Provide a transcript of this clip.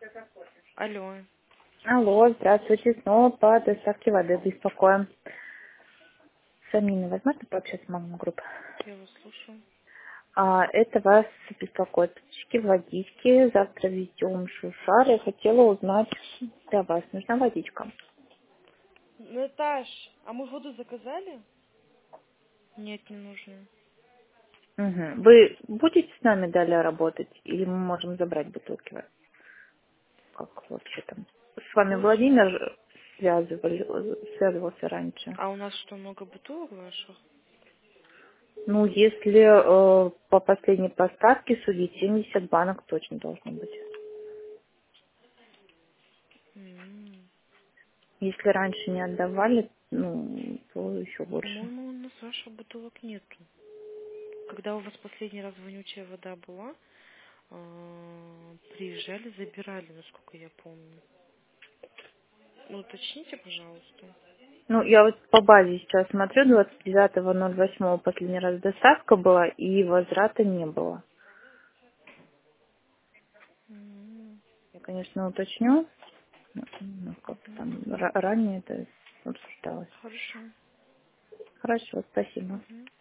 Алло, Алло, здравствуйте. Снова по доставке воды беспокоим. С Аминой возможно пообщаться с мамой группы? я вас слушаю. Это вас беспокоит птички, водички. Завтра везем Шушар. Я хотела узнать для вас. Нужна водичка. Наташ, а мы воду заказали? Нет, не нужно. Угу. Вы будете с нами далее работать? Или мы можем забрать бутылки? Как вообще там? С вами Будем. Владимир связывался раньше. А у нас что, много бутылок ваших? Ну, если по последней поставке судить, 70 банок точно должно быть. М. Если раньше не отдавали, ну, то еще больше. По-моему, у нас ваших бутылок нету. Когда у вас последний раз вонючая вода была, приезжали, забирали, насколько я помню. Ну, уточните, пожалуйста. Ну, я вот по базе сейчас смотрю, 29.08 последний раз доставка была, и возврата не было. М. Я, конечно, уточню, ну, как там ранее это обсуждалось. Хорошо. Хорошо, спасибо. Мгм.